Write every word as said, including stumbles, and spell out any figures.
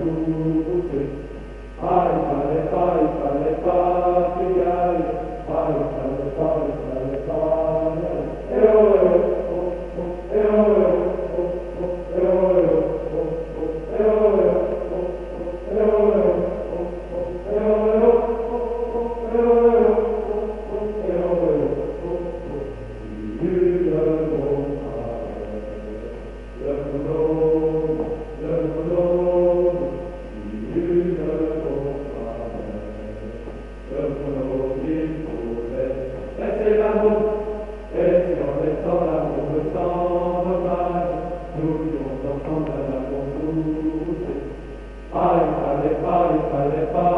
pousser. Aïe, fallait pas, il fallait pas qu'il y aille. Aïe, fallait pas, il fallait pas y aller. Eh oh, eh oh, oh, oh, eh oh, eh oh, oh, oh, eh oh, eh oh, oh, oh, eh oh, eh oh, oh, oh, eh oh, eh oh, oh, oh, eh oh, eh oh, oh, oh, eh oh, eh oh, oh, oh, eh oh, oh, oh. Il eut le bon arrêt, le bonhomme, le bonhomme, il eut le bon arrêt, le bonhomme, il pouvait laisser l'amour, et si en laissant l'amour sans dommage, nous vivons ensemble à l'amour poussé. Ah, il fallait pas, il fallait pas